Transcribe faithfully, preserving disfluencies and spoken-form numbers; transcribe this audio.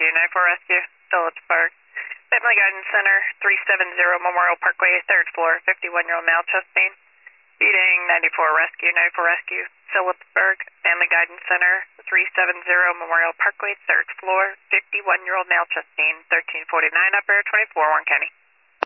Rescue, nine four Rescue, Phillipsburg. Family Guidance Center, three seventy Memorial Parkway, third floor, fifty-one-year-old male, chest pain. Feeding, ninety-four Rescue, ninety-four Rescue, Phillipsburg. Family Guidance Center, three seventy Memorial Parkway, third floor, fifty-one-year-old male, chest pain, thirteen forty-nine Upper, twenty-four, Warren County.